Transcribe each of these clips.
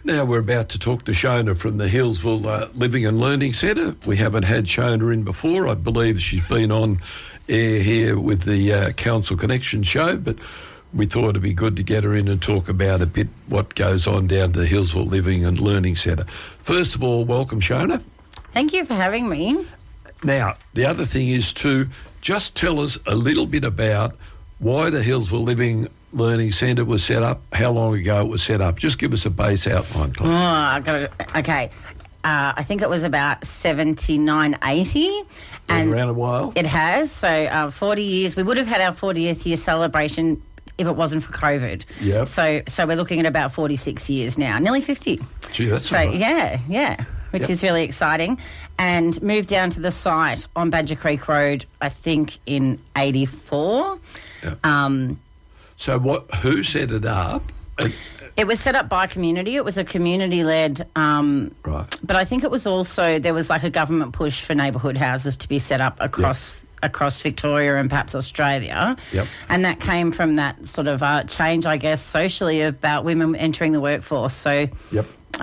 Now we're about to talk to Shona from the Healesville Living and Learning Centre. We haven't had Shona in before. I believe she's been on air here with the Council Connection show, but we thought it'd be good to get her in and talk about a bit what goes on down to the Healesville Living and Learning Centre. First of all, welcome, Shona. Thank you for having me. Now, the other thing is to just tell us a little bit about why the Healesville Living Learning Centre was set up, how long ago it was set up. Just give us a base outline, please. Okay. I think it was about 79, 80. And around a while? It has. So 40 years. We would have had our 40th year celebration if it wasn't for COVID. Yep. So we're looking at about 46 years now, nearly 50. Gee, that's so all right. Yeah, which is really exciting. And moved down to the site on Badger Creek Road, I think, in 84. Yep. So who set it up? It was set up by community. It was a community-led... right. But I think it was also... There was like a government push for neighbourhood houses to be set up across Victoria and perhaps Australia. Yep. And that came from that sort of change, I guess, socially about women entering the workforce. So yep.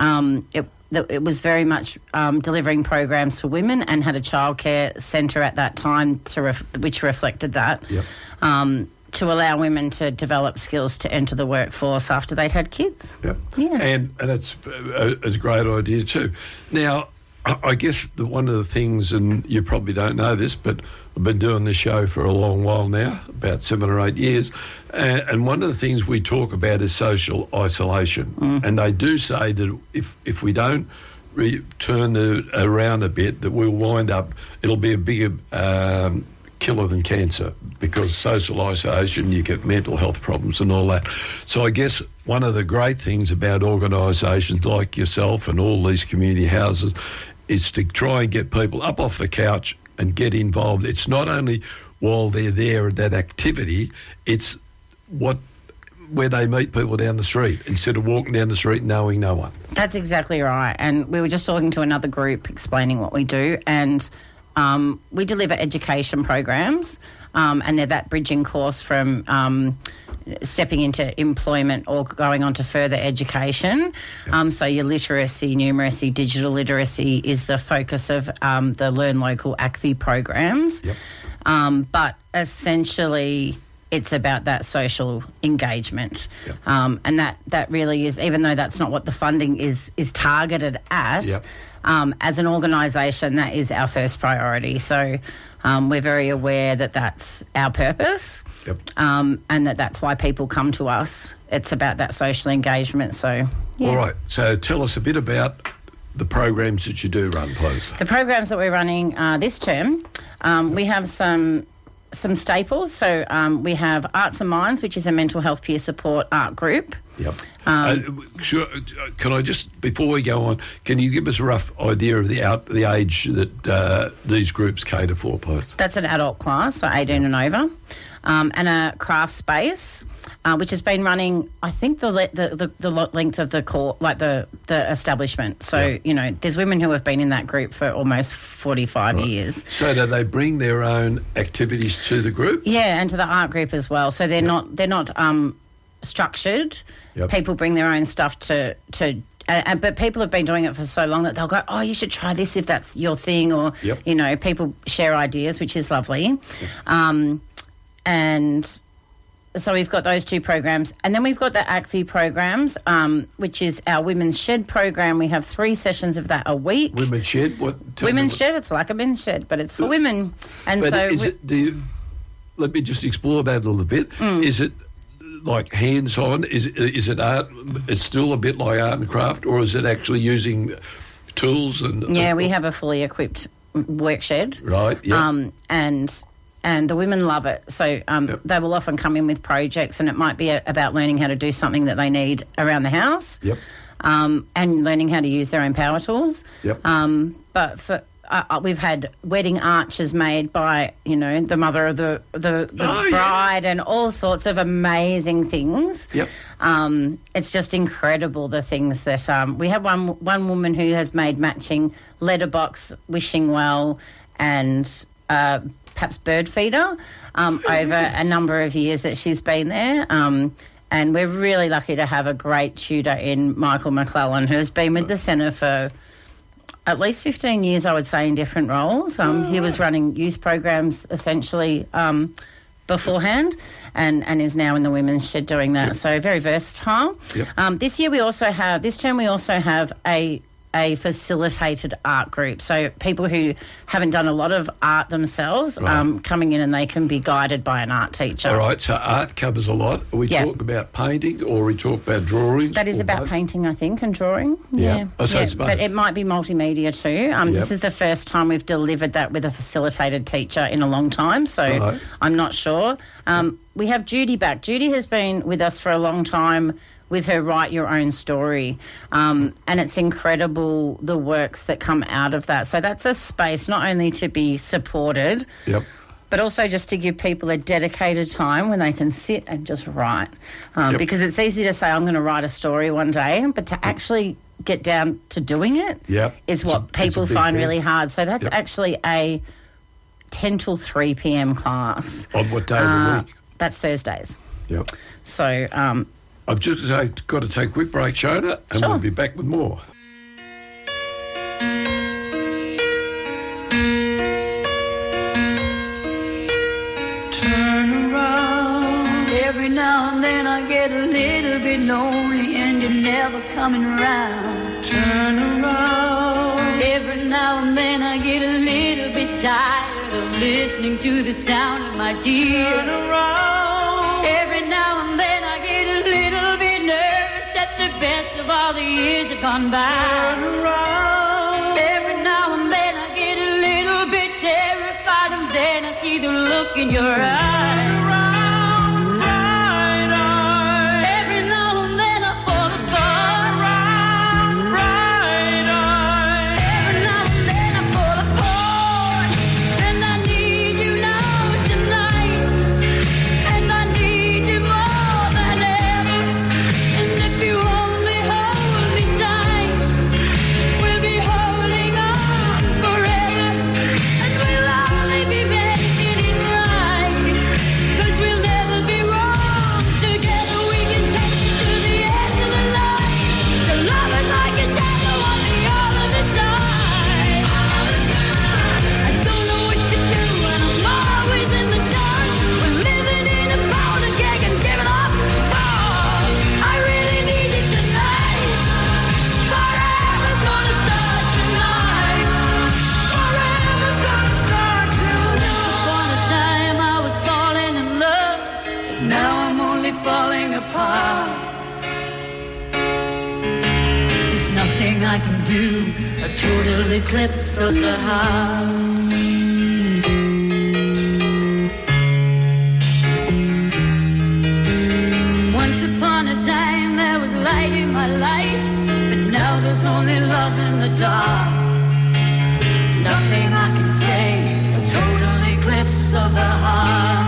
It was very much delivering programs for women and had a childcare centre at that time which reflected that. Yep. To allow women to develop skills to enter the workforce after they'd had kids. Yep. Yeah. And it's a great idea too. Now, I guess one of the things, and you probably don't know this, but I've been doing this show for a long while now, about 7 or 8 years, and one of the things we talk about is social isolation. And they do say that if we don't turn it around a bit, that we'll wind up, it'll be a bigger killer than cancer, because social isolation, you get mental health problems and all that. So I guess one of the great things about organisations like yourself and all these community houses is to try and get people up off the couch and get involved. It's not only while they're there at that activity, it's where they meet people down the street instead of walking down the street knowing no one. That's exactly right. And we were just talking to another group explaining what we do, and we deliver education programs, and they're that bridging course from stepping into employment or going on to further education. Yep. So your literacy, numeracy, digital literacy is the focus of the Learn Local ACFI programs. Yep. But essentially it's about that social engagement. Yep. And that really is, even though that's not what the funding is targeted at, yep. As an organisation, that is our first priority. So we're very aware that that's our purpose, yep. And that's why people come to us. It's about that social engagement. So, yeah. All right. So tell us a bit about the programs that you do run, please. The programs that we're running this term, we have some staples. So we have Arts and Minds, which is a mental health peer support art group. Yep. Sure. Can I just, before we go on, can you give us a rough idea of the age that these groups cater for, please? That's an adult class, so 18 and over, and a craft space, which has been running, I think, the length of the court, like the establishment. So, yep. you know, there's women who have been in that group for almost 45 years. So do they bring their own activities to the group? Yeah, and to the art group as well. So they're not structured. Yep. People bring their own stuff to but people have been doing it for so long that they'll go, oh, you should try this if that's your thing, or, yep. you know, people share ideas, which is lovely. Yep. And so we've got those two programs. And then we've got the ACFI programs, which is our Women's Shed program. We have 3 sessions of that a week. Women's Shed? What? Women's Shed, it's like a men's shed, but it's for women. And but so... let me just explore that a little bit. Is it like hands-on? Is it art? It's still a bit like art and craft, or is it actually using tools? Yeah, we have a fully equipped work shed. Right, yeah. And the women love it. So yep. they will often come in with projects, and it might be about learning how to do something that they need around the house. Yep. And learning how to use their own power tools. Yep. But for we've had wedding arches made by, you know, the mother of the bride, and all sorts of amazing things. Yep. It's just incredible, the things that we have one woman who has made matching letterbox, wishing well, and perhaps bird feeder over a number of years that she's been there. And we're really lucky to have a great tutor in Michael McClellan, who has been with the centre for at least 15 years, I would say, in different roles. He was running youth programs essentially beforehand and is now in the Women's Shed doing that. So very versatile. This term we also have a facilitated art group. So people who haven't done a lot of art themselves coming in, and they can be guided by an art teacher. All right, so art covers a lot. Are we talking about painting or are we talking about drawing? That is about both? Painting, I think, and drawing. Yeah. Oh, so it's both. But it might be multimedia too. This is the first time we've delivered that with a facilitated teacher in a long time, so I'm not sure. We have Judy back. Judy has been with us for a long time with her Write Your Own Story. And it's incredible the works that come out of that. So that's a space not only to be supported, but also just to give people a dedicated time when they can sit and just write. Because it's easy to say, I'm going to write a story one day, but to actually get down to doing it is what people find really hard. So that's actually a 10 till 3 p.m. class. On what day of the week? That's Thursdays. So... I've just got to take a quick break, Shona, and we'll be back with more. Turn around. Every now and then I get a little bit lonely and you're never coming around. Turn around. Every now and then I get a little bit tired of listening to the sound of my tears. Turn around. Every now and then I get a little bit nervous that the best of all the years have gone by. Turn around. Every now and then I get a little bit terrified, and then I see the look in your eyes. Turn around, bright eyes. Every now and then I fall apart. Turn around, bright eyes. Every now and then I fall apart, and I need you now tonight, and I need you more than ever. And if you only hold me tight, we'll be holding on forever, and we'll only be making it right, 'cause we'll never be wrong. Together we can take it to the end of the line. The love is like a shadow on me all of the time. I don't know what to do, and I'm always in the dark. We're living in a powder keg and giving off balls. I really need you tonight. Forever's gonna start tonight. Forever's gonna start tonight. Upon a time I was falling in love, but now I'm only falling apart. There's nothing I can do, a total eclipse of the heart. Once upon a time there was light in my life, but now there's only love in the dark. Nothing I can say, a total eclipse of the heart.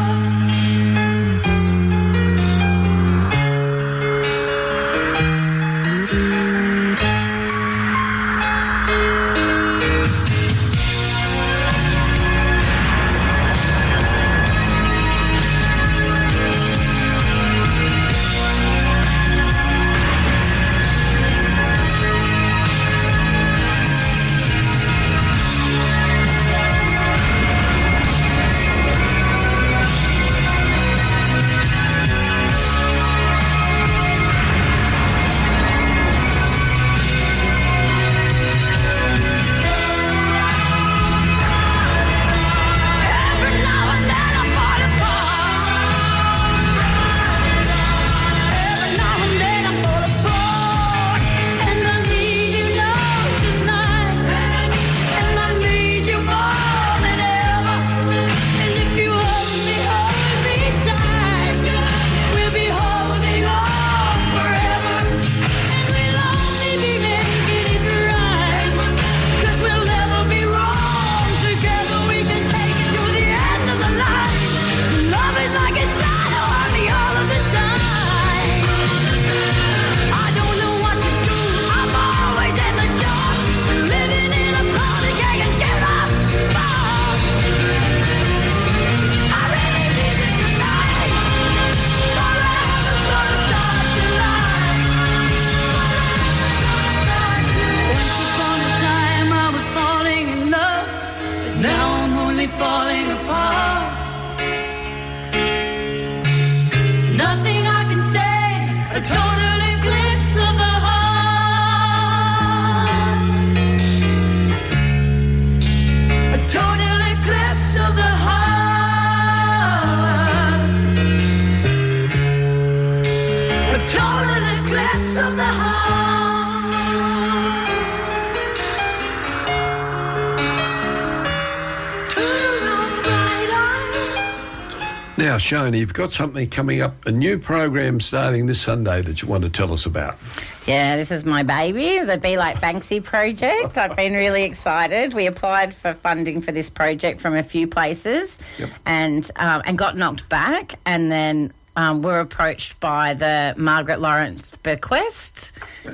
Now, Shoni, you've got something coming up, a new program starting this Sunday that you want to tell us about. Yeah, this is my baby, the Be Like Banksy project. I've been really excited. We applied for funding for this project from a few places and got knocked back, and then were approached by the Margaret Lawrence Bequest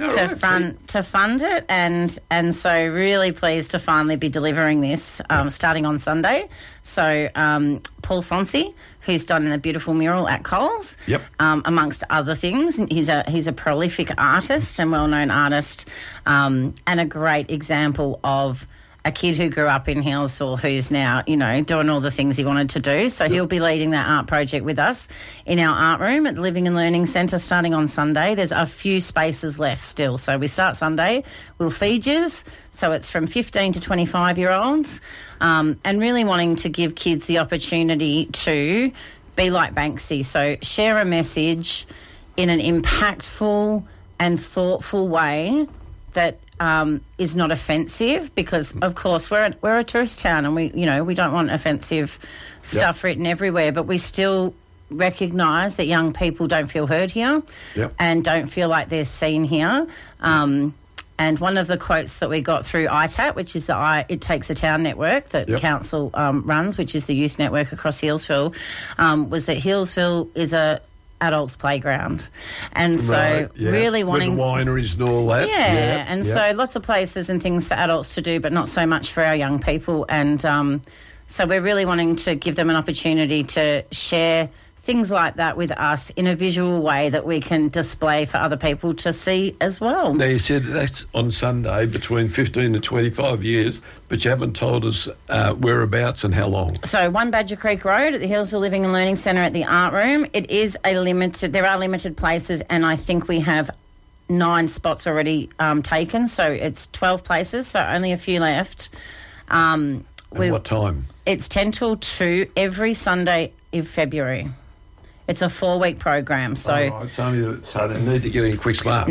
to fund it, and so really pleased to finally be delivering this starting on Sunday. So Paul Sonsi, who's done a beautiful mural at Coles, amongst other things. He's a prolific artist and well-known artist, and a great example of a kid who grew up in Healesville who's now, doing all the things he wanted to do. So he'll be leading that art project with us in our art room at the Living and Learning Centre starting on Sunday. There's a few spaces left still. So we start Sunday. We'll feed yous. So it's from 15 to 25-year-olds, and really wanting to give kids the opportunity to be like Banksy. So share a message in an impactful and thoughtful way that is not offensive, because of course we're a tourist town, and we don't want offensive stuff written everywhere, but we still recognise that young people don't feel heard here and don't feel like they're seen here. And one of the quotes that we got through ITAT, which is the It Takes a Town network that council runs, which is the youth network across Healesville, was that Healesville is a adults' playground, and so really wanting with the wineries and all that. So lots of places and things for adults to do, but not so much for our young people. And so we're really wanting to give them an opportunity to share things like that with us in a visual way that we can display for other people to see as well. Now, you said that's on Sunday between 15 to 25 years, but you haven't told us whereabouts and how long. So 1 Badger Creek Road at the Healesville Living and Learning Centre at the Art Room. It is there are limited places, and I think we have 9 spots already taken, so it's 12 places, so only a few left. And what time? It's 10 till 2 every Sunday in February. It's a 4-week program, so so they need to get in quick smart.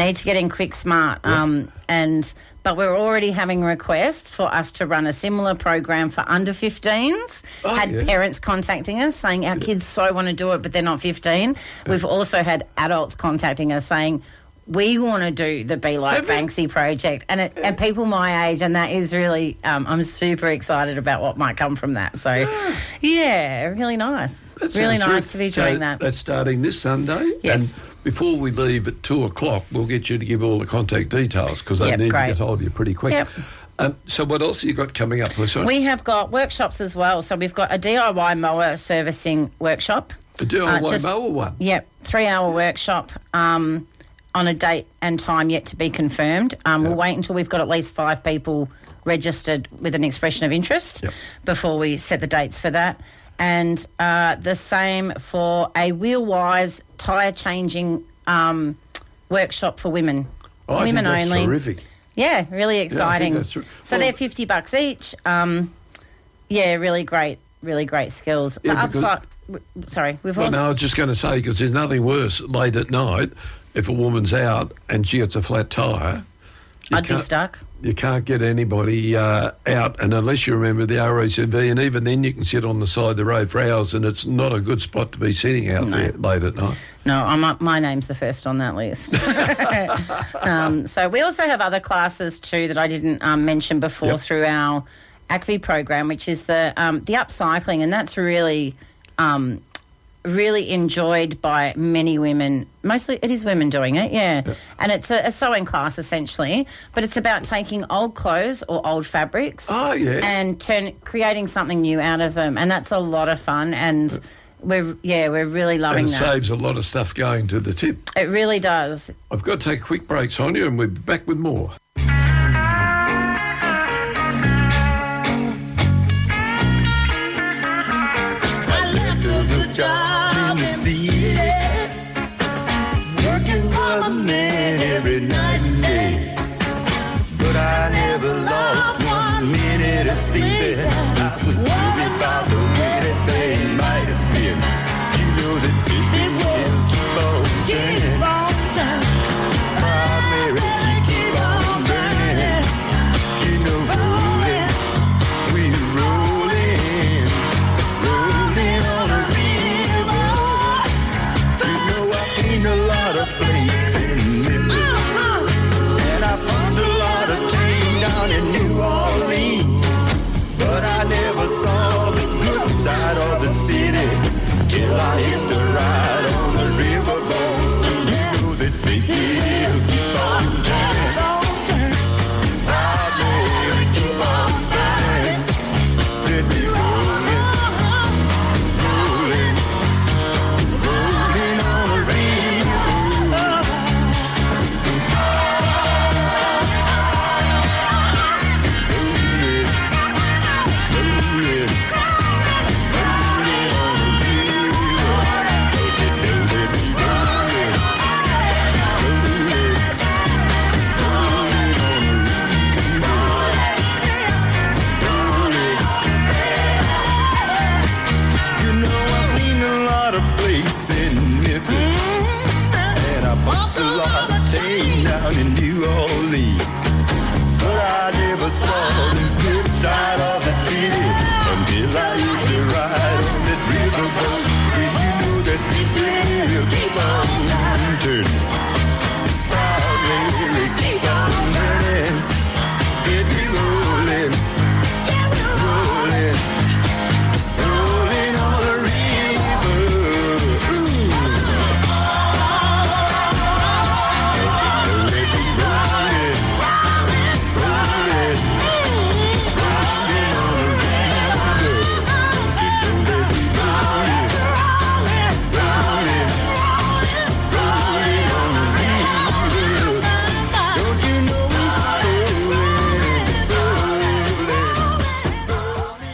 But we're already having requests for us to run a similar program for under 15s. Parents contacting us saying our kids so want to do it, but they're not 15. We've also had adults contacting us saying, we want to do the Be Like Banksy project, and people my age, and that is really, I'm super excited about what might come from that. So, really nice. Really nice to be doing that. That's starting this Sunday. Yes. And before we leave at 2 o'clock, we'll get you to give all the contact details, because they need to get hold of you pretty quick. Yep. So what else have you got coming up? We have got workshops as well. So we've got a DIY mower servicing workshop. A DIY mower one? Yep, 3-hour workshop. On a date and time yet to be confirmed. We'll wait until we've got at least 5 people registered with an expression of interest before we set the dates for that. And the same for a Wheelwise tyre changing workshop for women. Women I think that's only. Terrific. Yeah, really exciting. Yeah, so they're $50 each. Really great skills. Sorry, we've also... No, I was just going to say, because there's nothing worse late at night if a woman's out and she gets a flat tyre. I'd be stuck. You can't get anybody out, and unless you remember the RACV, and even then you can sit on the side of the road for hours, and it's not a good spot to be sitting out there late at night. No, my name's the first on that list. So we also have other classes too that I didn't mention before through our ACVI program, which is the upcycling, and that's really enjoyed by many women. Mostly it is women doing it, and it's a sewing class essentially, but it's about taking old clothes or old fabrics and creating something new out of them, and that's a lot of fun, and we're really loving that. And it saves a lot of stuff going to the tip. It really does. I've got to take a quick break, Sonia, and we'll be back with more. Job in the city, working for the man every night and day. But I never lost 1 minute of sleep. I was worried about the way that they might have been. You know that it will keep on turning. Primary keep on burning. You know, rolling, we're rolling on a river.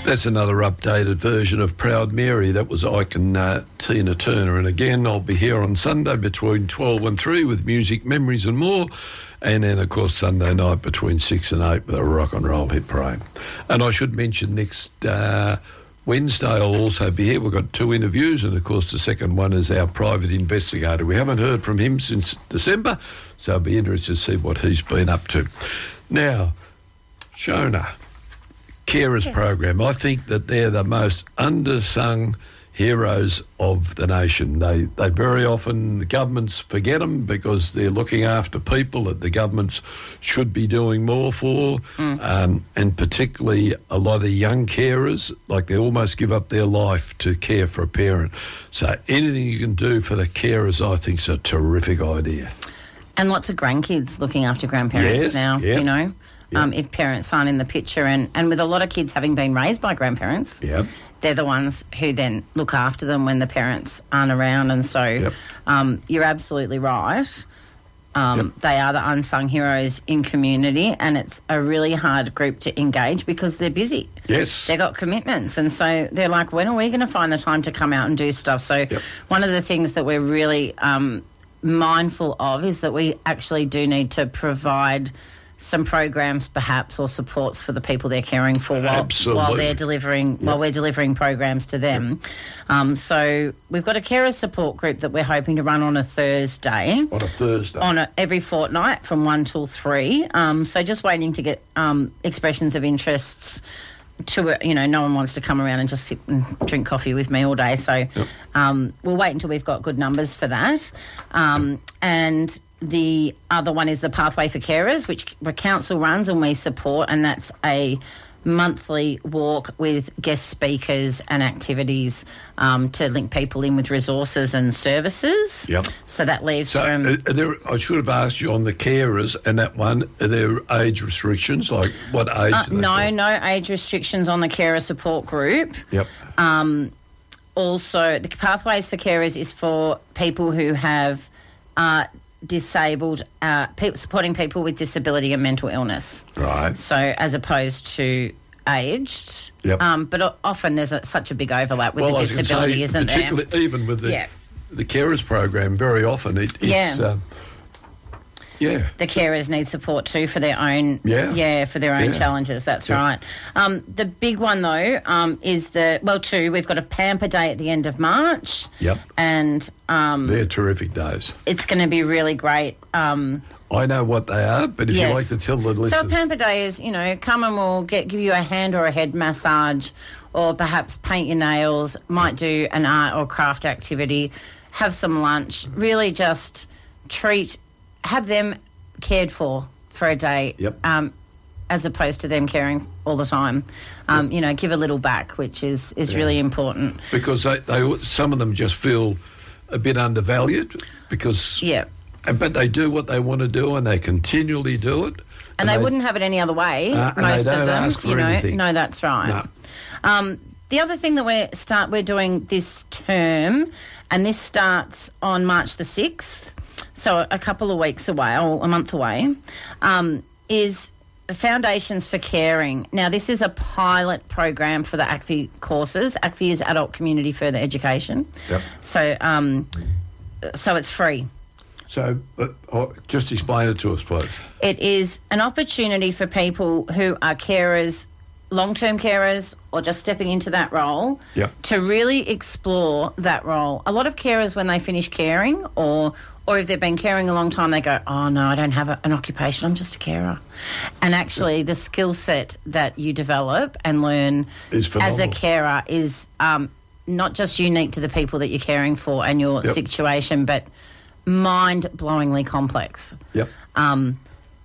That's another updated version of Proud Mary. That was Ike and Tina Turner. And again, I'll be here on Sunday between 12 and 3 with music, memories and more. And then, of course, Sunday night between 6 and 8 with a rock and roll hit parade. And I should mention next Wednesday I'll also be here. We've got 2 interviews, and, of course, the second one is our private investigator. We haven't heard from him since December, so I'll be interested to see what he's been up to. Now, Shona, Carers program. I think that they're the most undersung heroes of the nation. They very often, the governments forget them because they're looking after people that the governments should be doing more for, and particularly a lot of young carers, like they almost give up their life to care for a parent. So anything you can do for the carers, I think, is a terrific idea. And lots of grandkids looking after grandparents now, you know. Yep. If parents aren't in the picture. And with a lot of kids having been raised by grandparents, they're the ones who then look after them when the parents aren't around. And so you're absolutely right. They are the unsung heroes in community, and it's a really hard group to engage because they're busy. Yes. They've got commitments, and so they're like, when are we going to find the time to come out and do stuff? So one of the things that we're really mindful of is that we actually do need to provide some programs perhaps or supports for the people they're caring for while they're delivering while we're delivering programs to them. So we've got a carers support group that we're hoping to run on a Thursday. Every fortnight from 1 till 3. So just waiting to get expressions of interests to it. You know, no one wants to come around and just sit and drink coffee with me all day. So we'll wait until we've got good numbers for that. And the other one is the Pathway for Carers, which the council runs and we support, and that's a monthly walk with guest speakers and activities to link people in with resources and services. So that leaves from... I should have asked you on the carers and that one, are there age restrictions? Like what age? No age restrictions on the carer support group. Also, the Pathways for Carers is for people who have... disabled, supporting people with disability and mental illness. Right. So as opposed to aged. But often there's such a big overlap with the disability, isn't there? Particularly even with the carers program, very often it's... the carers need support too for their own challenges. That's right. The big one though is two. We've got a Pamper Day at the end of March. And they're terrific days. It's going to be really great. I know what they are, but if you like to tell the listeners. So Pamper Day is, come and we'll give you a hand or a head massage, or perhaps paint your nails. Might do an art or craft activity. Have some lunch. Really just have them cared for a day, as opposed to them caring all the time. Give a little back, which is really important. Because they some of them just feel a bit undervalued because... But they do what they want to do and they continually do it. And they wouldn't have it any other way, most of them. Ask for anything. No, that's right. No. The other thing that we're doing this term, and this starts on March the 6th, so a couple of weeks away, or a month away, is Foundations for Caring. Now, this is a pilot program for the ACFI courses. ACFI is Adult Community Further Education. So it's free. So just explain it to us, please. It is an opportunity for people who are carers, long-term carers, or just stepping into that role to really explore that role. A lot of carers, when they finish caring or if they've been caring a long time, they go, oh, no, I don't have an occupation, I'm just a carer. And actually the skill set that you develop and learn as a carer is not just unique to the people that you're caring for and your situation, but mind-blowingly complex. And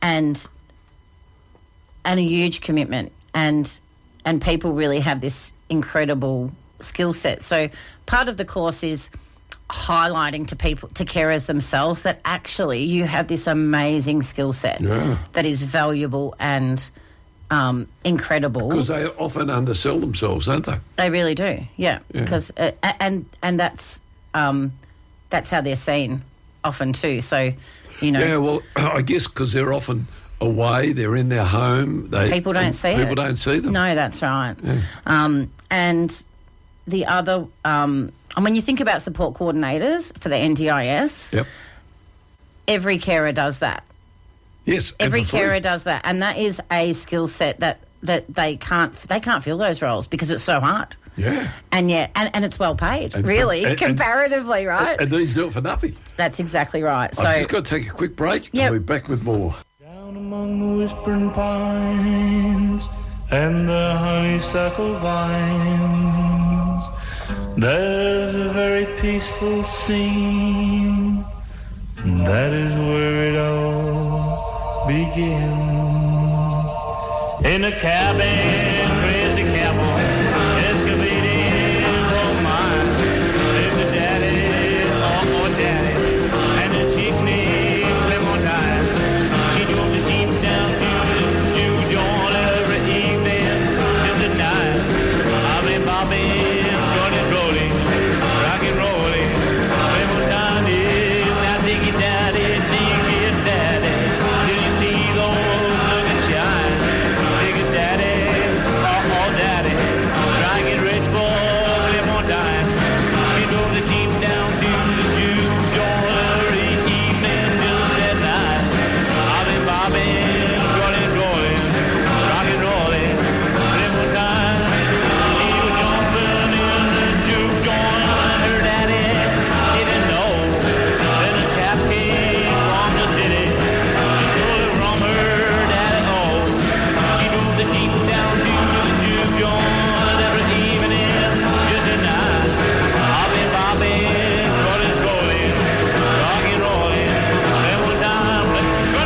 a huge commitment. And people really have this incredible skill set. So part of the course is highlighting to carers themselves that actually you have this amazing skill set that is valuable and incredible. Because they often undersell themselves, don't they? They really do, because and that's how they're seen often too. So, Yeah, well, I guess because they're often away. They're in their home. People don't see it. People don't see them. No, that's right. Yeah. And the other, and when you think about support coordinators for the NDIS, Yep. every carer does that. Yes. Every and for free. carer does that, and that is a skill set that they can't fill those roles because it's so hard. Yeah. And and it's well paid, And- really, and- comparatively, right? And these do it for nothing. That's exactly right. So I've just got to take a quick break. Yep. And we're back with more. Down among the whispering pines and the honeysuckle vines, there's a very peaceful scene. That is where it all begins. In a cabin, crazy cowboy, excavating coal mine. There's a daddy, oh daddy, and a chick named Clementine. He drove the jeep down to the Jew joint every evening, just at night. I've been bobbing, shorty's rolling, rock and rolling. Clementine is now dig it daddy, dig it daddy. Till you see those looking shine. Dig it daddy, oh daddy. Try and get rich for Clementine. She drove the jeep down to the Jew joint every evening, just at night. I've been bobbing, shorty's rolling, rock and rolling. Clementine, she was jumping in the Jew joint. Her daddy didn't know that the cat came from the city. He stole it from her daddy. Oh, she drove the jeep down to the Jew joint every evening, just at night. I've been bobbing, shorty's rolling, rock and rolling. Clementine, let's go.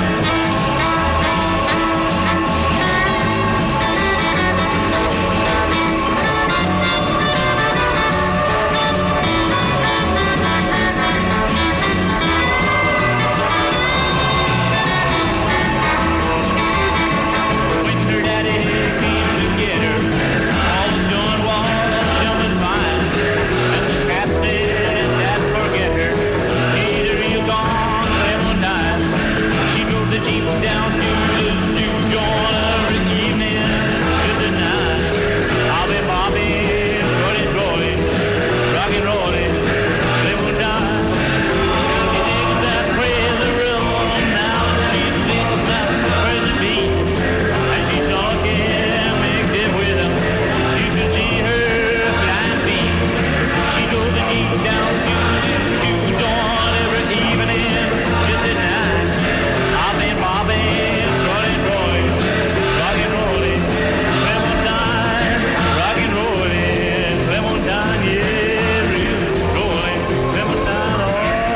When her daddy came to get her, all the joint was jumping fine. And the cat said, Dad, forget her. She's a real gone Clementine. She drove the jeep down to the Jew joint every evening, just at night. I'll be bobbing, shorty's rolling, rock and rolling, Clementine. She digs that crazy rhythm now. She digs that crazy beat. And she sure can mix it with them. You should see her flying feet. She drove the jeep down to the Jew joint every evening, just at night. I've been bobbing, shorty's rolling, rock and rolling, Clementine, rock and rolling, Clementine, yeah, real strolling, Clementine, oh,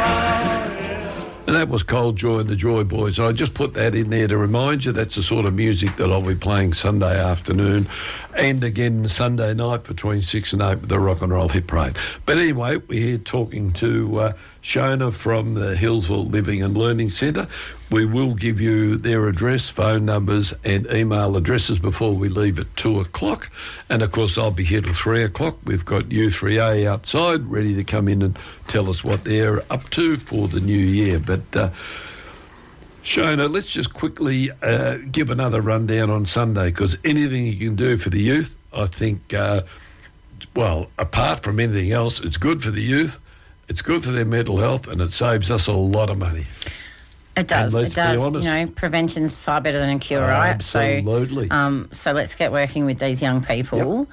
yeah. And that was Cold Joy and the Joy Boys. I just put that in there to remind you that's the sort of music that I'll be playing Sunday afternoon and again Sunday night between 6 and 8 with the Rock and Roll Hit Parade. But anyway, we're here talking to Shona from the Hillsville Living and Learning Centre. We will give you their address, phone numbers and email addresses before we leave at 2 o'clock. And, of course, I'll be here till 3 o'clock. We've got U3A outside ready to come in and tell us what they're up to for the new year. But, Shona, let's just quickly give another rundown on Sunday, because anything you can do for the youth, I think, well, apart from anything else, it's good for the youth, it's good for their mental health, and it saves us a lot of money. it does. And It let's be does. honest. You know, prevention's far better than a cure, right? Absolutely. So let's get working with these young people.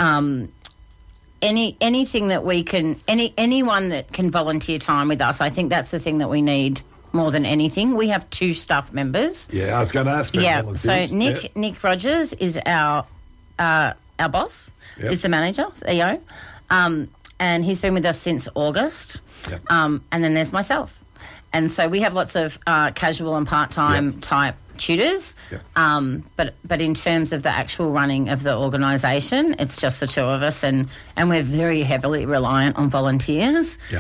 Anything that we can, anyone that can volunteer time with us, I think that's the thing that we need more than anything. We have 2 staff members. Yeah, I was going to ask about volunteers. So Nick Rogers is our boss, Yep. is the manager, EO, and he's been with us since August. Yep. And then there's myself, and so we have lots of casual and part-time Yep. type tutors. Yep. But in terms of the actual running of the organisation, it's just the 2 of us, and we're very heavily reliant on volunteers. Yep.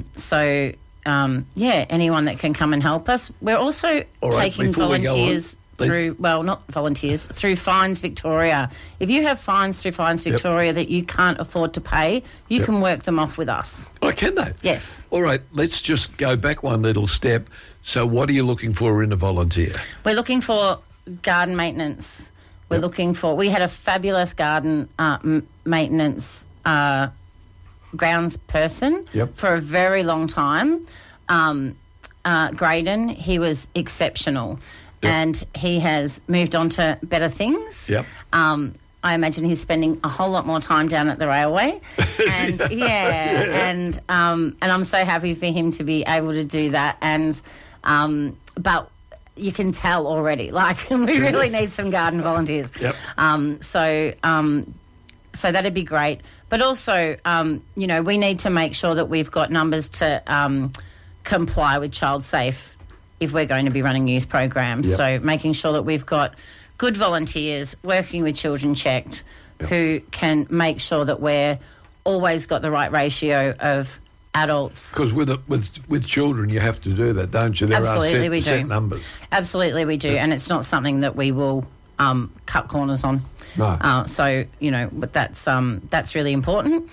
Anyone that can come and help us. We're also All right, taking before we go on, volunteers through, well, not volunteers, through Fines Victoria. If you have fines through Fines Victoria that you can't afford to pay, you can work them off with us. Oh, can they? Yes. All right, let's just go back one little step. So what are you looking for in a volunteer? We're looking for garden maintenance. We're looking for... We had a fabulous garden maintenance grounds person for a very long time. Graydon, he was exceptional. And he has moved on to better things. I imagine he's spending a whole lot more time down at the railway. And and I'm so happy for him to be able to do that. And but you can tell already, like, we really need some garden volunteers. So that'd be great. But also, you know, we need to make sure that we've got numbers to comply with Child Safe if we're going to be running youth programs. So making sure that we've got good volunteers working with Children Checked who can make sure that we're always got the right ratio of adults. Because with children you have to do that, don't you? There Absolutely, are we set do. numbers. Absolutely we do, and it's not something that we will cut corners on. No. So, you know, but that's really important.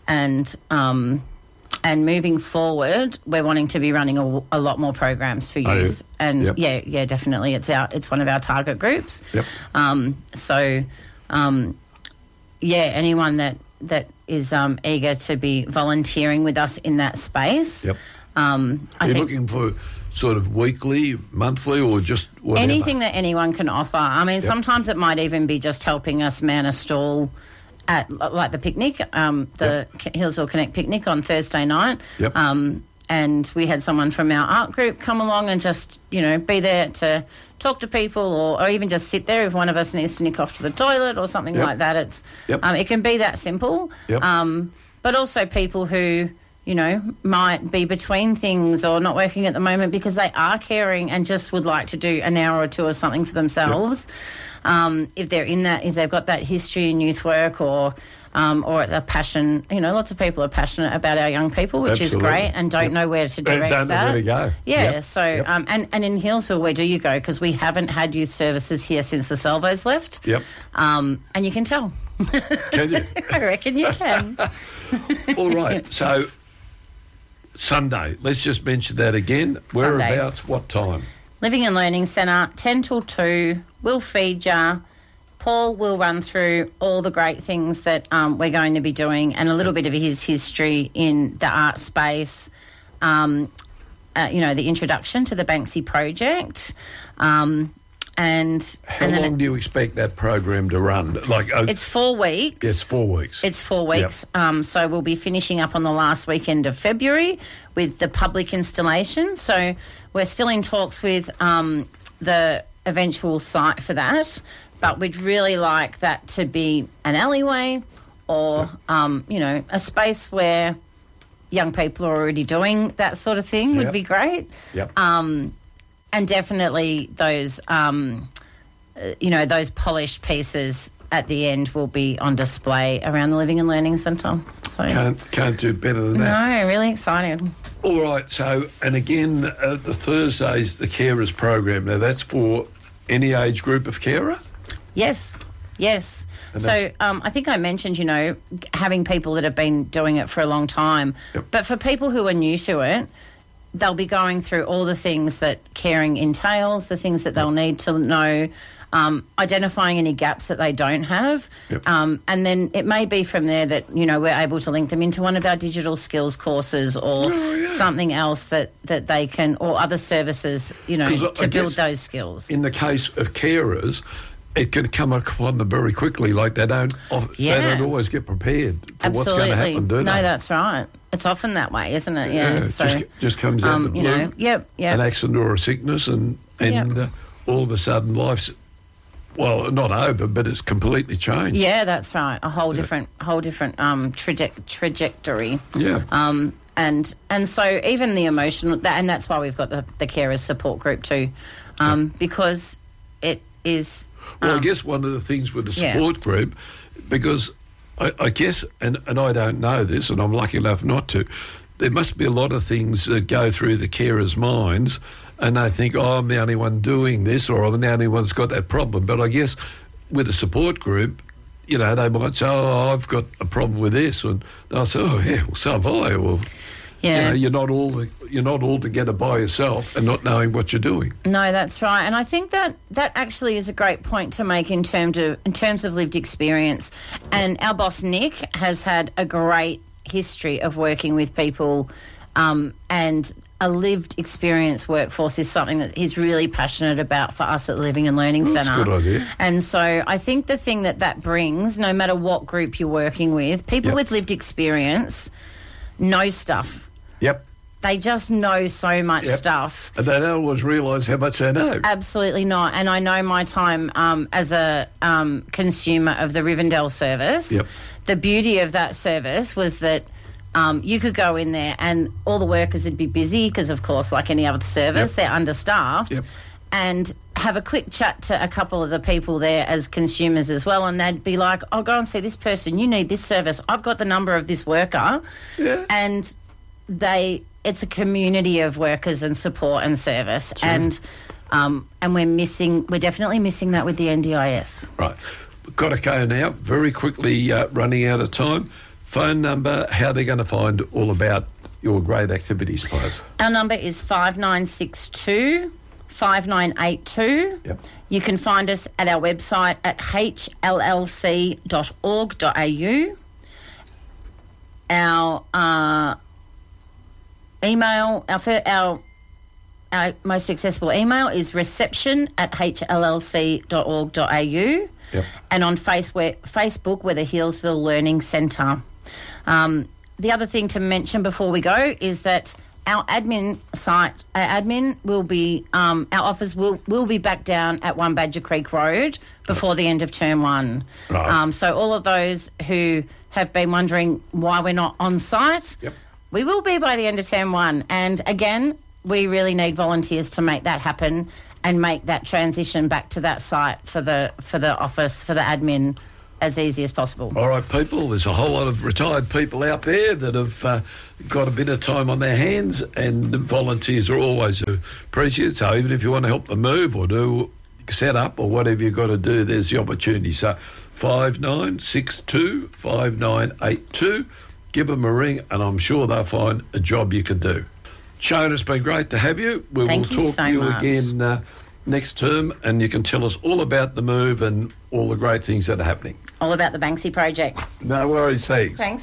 And moving forward, we're wanting to be running a lot more programs for youth. And definitely, it's one of our target groups. Anyone that is eager to be volunteering with us in that space. Are you looking for sort of weekly, monthly, or just whatever? Anything that anyone can offer. I mean, sometimes it might even be just helping us man a stall at, like, the picnic, the Hillsville Connect picnic on Thursday night. And we had someone from our art group come along and just, you know, be there to talk to people or even just sit there if one of us needs to nick off to the toilet or something like that. It's it can be that simple. But also people who, you know, might be between things or not working at the moment because they are caring and just would like to do an hour or two or something for themselves. If they're in that, if they've got that history in youth work or it's a passion. You know, lots of people are passionate about our young people, which is great, and don't know where to direct don't that. know where to go. And in Hillsville, where do you go? Because we haven't had youth services here since the Salvos left. And you can tell. Can you? I reckon you can. All right, so Sunday, let's just mention that again. Whereabouts, what time? Living and Learning Centre, 10 till 2. We'll feed you. Paul will run through all the great things that we're going to be doing and a little bit of his history in the art space, you know, the introduction to the Banksy project. And how long do you expect that program to run? Like it's 4 weeks. It's 4 weeks. It's 4 weeks. So we'll be finishing up on the last weekend of February with the public installation. So we're still in talks with the eventual site for that. But we'd really like that to be an alleyway or, you know, a space where young people are already doing that sort of thing would be great. And definitely those, you know, those polished pieces at the end will be on display around the Living and Learning Centre. So Can't do better than that. No, really excited. All right, so, and again, the Thursdays, the carers program. Now, that's for any age group of carer? Yes. So I think I mentioned, you know, having people that have been doing it for a long time. But for people who are new to it, they'll be going through all the things that caring entails, the things that they'll need to know, identifying any gaps that they don't have. And then it may be from there that, you know, we're able to link them into one of our digital skills courses or something else that they can, or other services, you know, to build those skills. In the case of carers, it can come upon them very quickly. Like they don't always get prepared for what's going to happen, do they? No, that's right. It's often that way, isn't it? Yeah. So, just comes out the blue. You know, an accident or a sickness, and all of a sudden life's, well, not over, but it's completely changed. Yeah, that's right. A whole different trajectory. Yeah. And so even the emotional, and that's why we've got the carers support group too, because it is. Well, I guess one of the things with the support group, because I guess, and I don't know this, and I'm lucky enough not to, there must be a lot of things that go through the carers' minds and they think, oh, I'm the only one doing this, or I'm the only one that's got that problem. But I guess with a support group, you know, they might say, oh, I've got a problem with this, and they'll say, oh, yeah, well, so have I. Well, Yeah. you know, you're not all together by yourself and not knowing what you're doing. No, that's right. And I think that actually is a great point to make in terms of lived experience. And our boss, Nick, has had a great history of working with people, and a lived experience workforce is something that he's really passionate about for us at the Living and Learning Centre. That's a good idea. And so I think the thing that brings, no matter what group you're working with, people with lived experience know stuff. Yep. They just know so much stuff. And they don't always realise how much they know. Absolutely not. And I know my time as a consumer of the Rivendell service, the beauty of that service was that you could go in there and all the workers would be busy because, of course, like any other service, they're understaffed, and have a quick chat to a couple of the people there as consumers as well, and they'd be like, oh, go and see this person. You need this service. I've got the number of this worker. Yeah. And it's a community of workers and support and service, and we're definitely missing that with the NDIS. Right, got to go now. Very quickly, running out of time. Phone number, how they're going to find all about your great activities, please. Our number is 5962 5982. Yep. You can find us at our website at hllc.org.au. Our email, our most accessible email is reception@hllc.org.au. Yep. And on Facebook, we're the Healesville Learning Centre. The other thing to mention before we go is that our admin will be, our office will be back down at 1 Badger Creek Road before the end of term 1. Right. So all of those who have been wondering why we're not on site, we will be by the end of term 1. And again, we really need volunteers to make that happen and make that transition back to that site for the office, for the admin, as easy as possible. All right, people, there's a whole lot of retired people out there that have got a bit of time on their hands, and the volunteers are always appreciated. So even if you want to help them move or do set up or whatever you've got to do, there's the opportunity. So 5962 5982. Give them a ring, and I'm sure they'll find a job you can do. Shona, it's been great to have you. We will talk to you again next term, and you can tell us all about the move and all the great things that are happening. All about the Banksy project. No worries, thanks. Thanks.